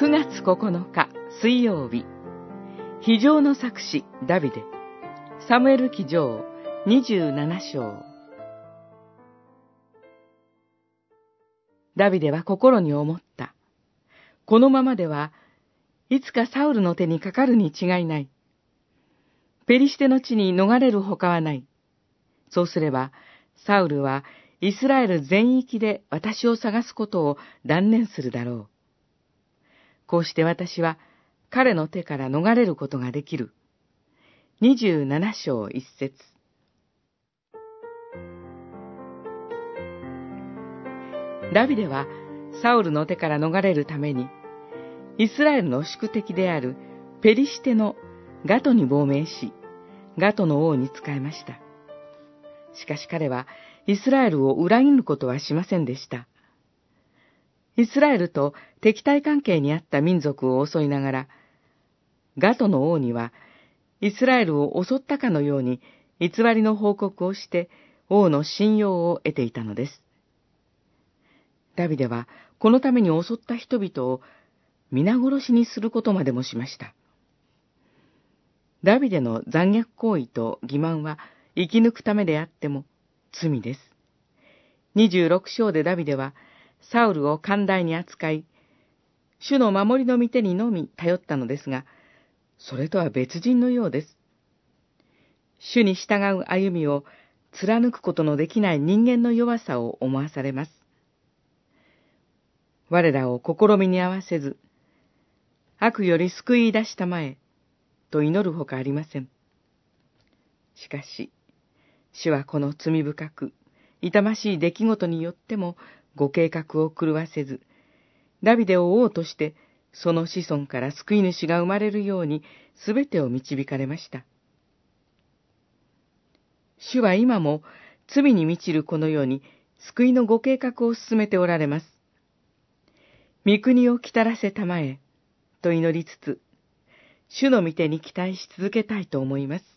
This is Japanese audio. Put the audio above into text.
9月9日水曜日、非常の策士ダビデ、サムエル記上27章。ダビデは心に思った。このままではいつかサウルの手にかかるに違いない。ペリシテの地に逃れるほかはない。そうすれば、サウルはイスラエル全域で私を探すことを断念するだろう。こうして私は彼の手から逃れることができる。27章1節。ダビデはサウルの手から逃れるために、イスラエルの宿敵であるペリシテのガトに亡命し、ガトの王に仕えました。しかし彼はイスラエルを裏切ることはしませんでした。イスラエルと敵対関係にあった民族を襲いながら、ガトの王にはイスラエルを襲ったかのように偽りの報告をして王の信用を得ていたのです。ダビデはこのために襲った人々を皆殺しにすることまでもしました。ダビデの残虐行為と欺瞞は生き抜くためであっても罪です。26章でダビデはサウルを寛大に扱い、主の守りの御手にのみ頼ったのですが、それとは別人のようです。主に従う歩みを貫くことのできない人間の弱さを思わされます。我らを試みに合わせず、悪より救い出したまえ、と祈るほかありません。しかし、主はこの罪深く、痛ましい出来事によってもご計画を狂わせず、ダビデを王として、その子孫から救い主が生まれるように、すべてを導かれました。主は今も罪に満ちるこのように、救いのご計画を進めておられます。御国を来たらせたまえ、と祈りつつ、主の御手に期待し続けたいと思います。